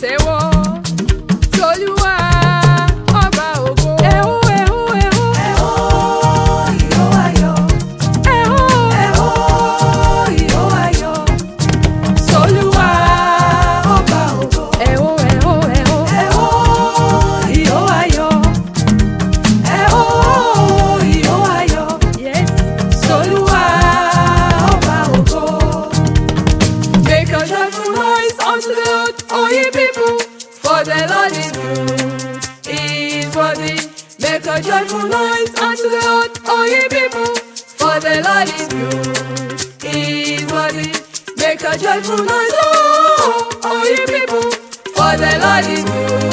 Say what? Tolúwa ọba ògo. Ẹ̀hó ẹ̀hó ẹ̀hó. Ẹ̀hó ìhó ayọ̀. Ẹ̀hó Ẹ̀hó ìhó ayọ̀. Tolúwa Ọba ògo. ẹ̀hó ẹ̀hó ẹ̀hó. Ẹ̀hó ìhó ayọ̀. Ẹ̀hó ìhó ayọ̀. Yes. Tolúwa ọba ògo. Make a joyful noise unto the Lord, all ye people, for the Lord is good, He is worthy. Make a joyful noise unto the Lord, all ye people, for the Lord is good, He is worthy. Make a joyful noise, oh, all ye people, for the Lord is good.